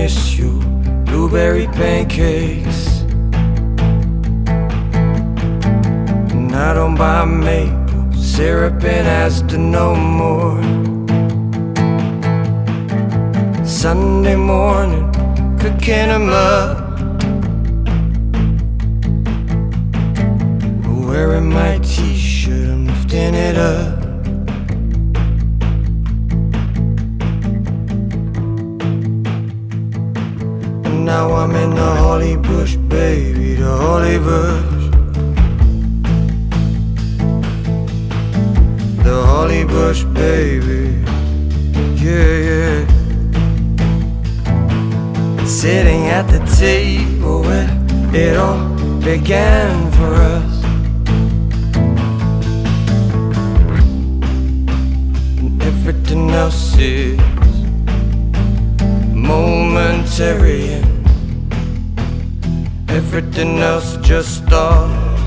miss you. Blueberry pancakes, and I don't buy maple syrup in Asda no more. Sunday morning, cooking 'em up, wearing my t-shirt, I'm lifting it up. And now I'm in the holly bush, baby, the holly bush. The holly bush, baby, yeah, yeah. Sitting at the table where it all began for us. Everything else is momentary, and everything else just starts.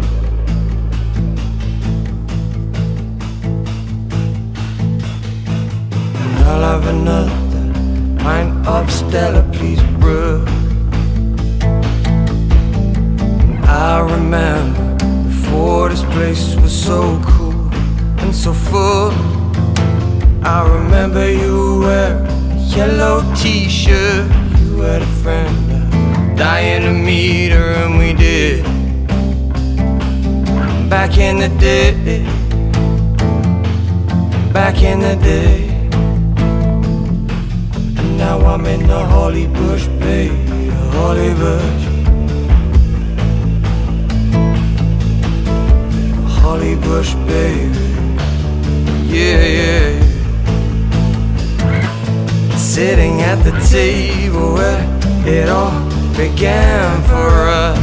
And I'll have another pint of Stella, please, bruh. And I remember before this place was so cool and so full. I remember you wearing a yellow t-shirt. You had a friend dying to meet her, and we did. Back in the day, back in the day. And now I'm in the holly bush, baby, the holly bush. The holly bush, baby, yeah, yeah. Sitting at the table where it all began for us.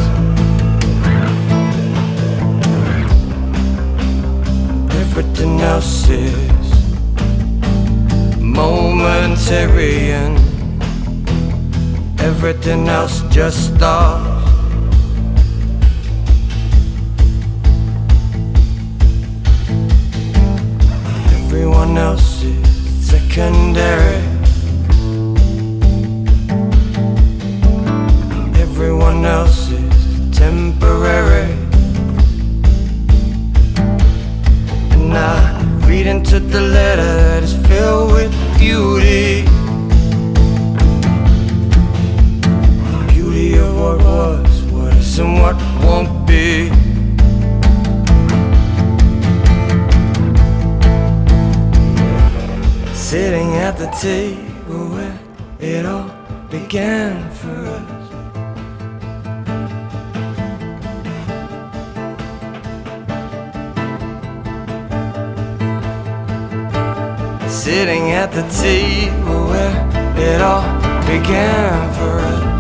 Everything else is momentary, and everything else just starts. Everyone else is secondary. Everyone else is temporary. And I read into the letter that is filled with beauty. The beauty of what was, what is, and what won't be. Sitting at the table where it all began for us. Sitting at the table where it all began for us.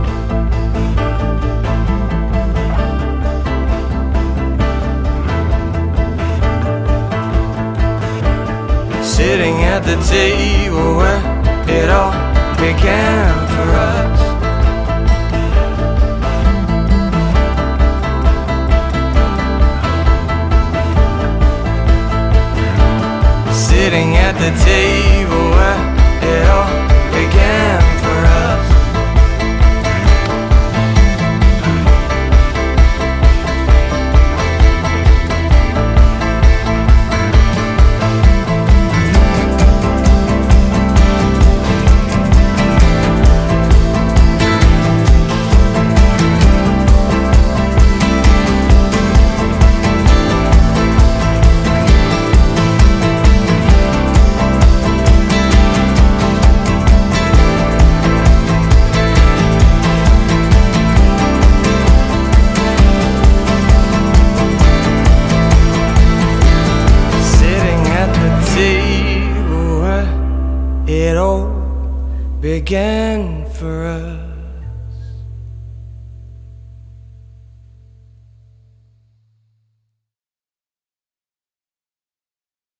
Sitting at the table where it all began for us. Sitting at the table where it all began for us. It all began for us.